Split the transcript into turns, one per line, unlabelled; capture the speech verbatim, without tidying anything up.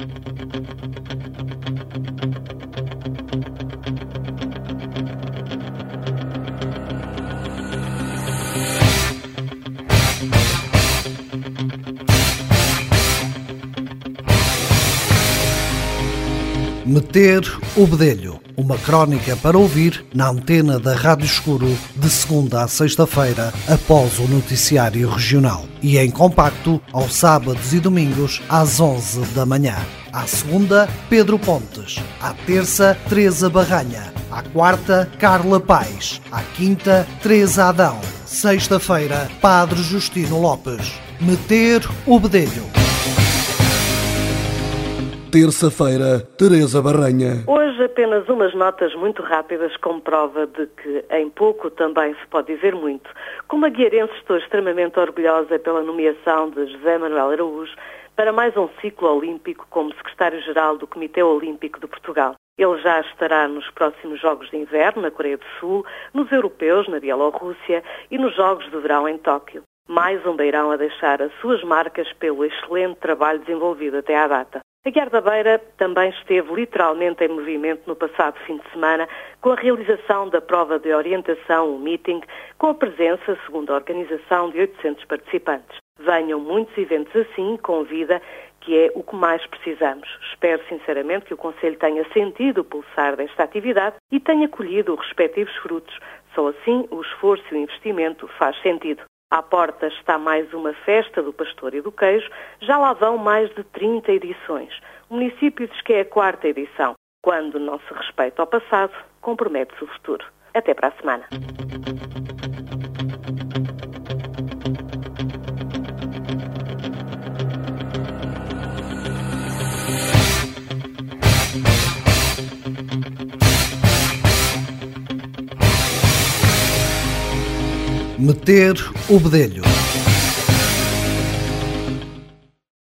Meter o bedelho, uma crónica para ouvir na antena da Rádio Escuro de segunda a sexta-feira após o noticiário regional e em compacto aos sábados e domingos às onze da manhã. À segunda, Pedro Pontes. À terça, Teresa Barranha. À quarta, Carla Paes. À quinta, Teresa Adão. Sexta-feira, Padre Justino Lopes. Meter o bedelho. Terça-feira, Teresa Barranha.
Hoje apenas umas notas muito rápidas como prova de que em pouco também se pode dizer muito. Como aguiarense estou extremamente orgulhosa pela nomeação de José Manuel Araújo para mais um ciclo olímpico como secretário-geral do Comitê Olímpico de Portugal. Ele já estará nos próximos Jogos de Inverno na Coreia do Sul, nos Europeus na Bielorrússia e nos Jogos de Verão em Tóquio. Mais um beirão a deixar as suas marcas pelo excelente trabalho desenvolvido até à data. A Guiar da Beira também esteve literalmente em movimento no passado fim de semana com a realização da prova de orientação, o meeting, com a presença, segundo a organização, de oitocentos participantes. Venham muitos eventos assim, com vida, que é o que mais precisamos. Espero sinceramente que o Conselho tenha sentido o pulsar desta atividade e tenha colhido os respectivos frutos. Só assim o esforço e o investimento faz sentido. À porta está mais uma festa do pastor e do queijo, já lá vão mais de trinta edições. O município diz que é a quarta edição. Quando não se respeita ao passado, compromete-se o futuro. Até para a semana.
Meter o bedelho.